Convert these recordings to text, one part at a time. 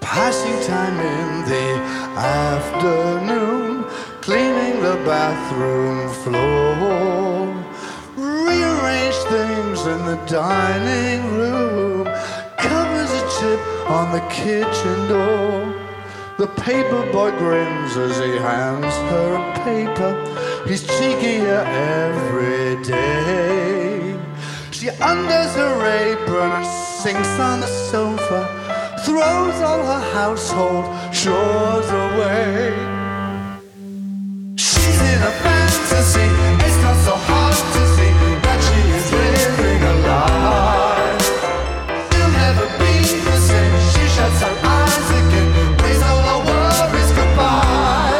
passing time in the afternoon, cleaning the bathroom floor, rearrange things in the dining room, covers a chip on the kitchen door. The paper boy grins as he hands her a paper. He's cheekier every day. She undoes her apron and sinks on the sofa, throws all her household chores away. She's in a fantasy, it's not so hard to see that she is living a lie. She'll never be the same, she shuts her eyes again, waves all her worries goodbye.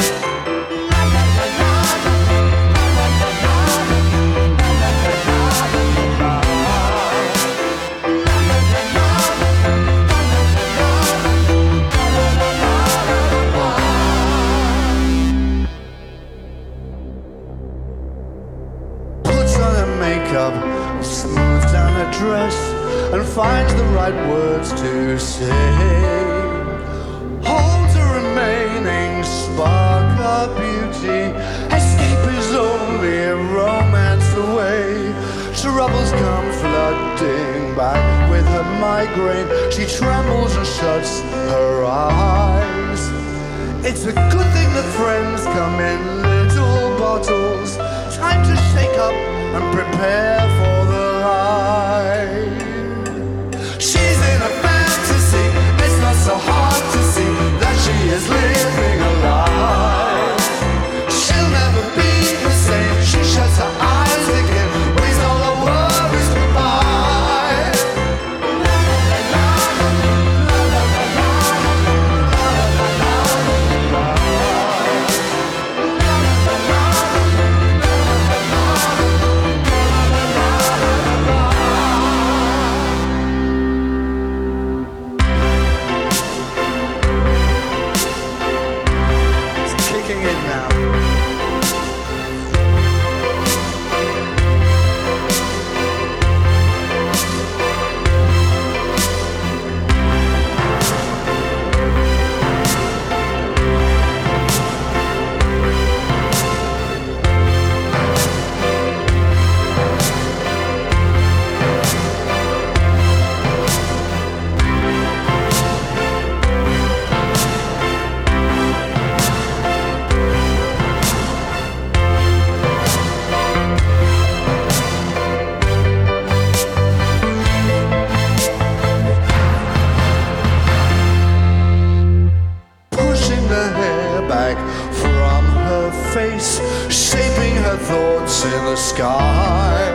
Smooths down her dress and finds the right words to say. Holds her remaining spark of beauty. Escape is only a romance away. Troubles come flooding back with her migraine. She trembles and shuts her eyes. It's a good thing that friends come in little bottles. Time to shake up and prepare for the light. She's in a fantasy, it's not so hard to see that she is living a lie. She'll never be the same, she shuts her eyes again, waves all her worries goodbye. From her face, shaping her thoughts in the sky.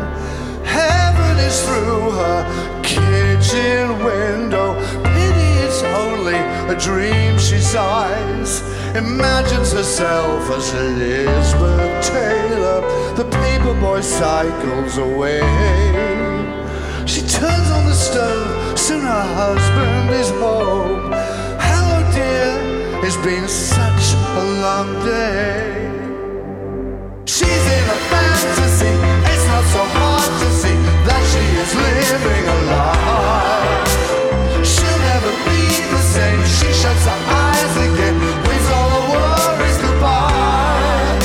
Heaven is through her kitchen window. Pity it's only a dream, she sighs. Imagines herself as Elizabeth Taylor. The paperboy cycles away. She turns on the stove, soon her husband is home. Hello dear, it's been such a long day. She's in a fantasy, it's not so hard to see that she is living a lie. She'll never be the same, she shuts her eyes again, waves all her worries goodbye.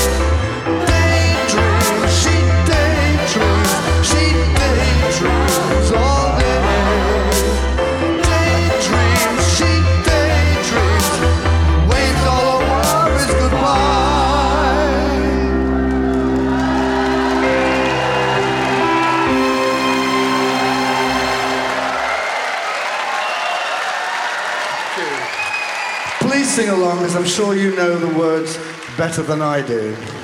Daydreams, she daydreams, she daydreams all day. Daydreams, she daydreams, waves all her worries goodbye. Please sing along, as I'm sure you know the words better than I do.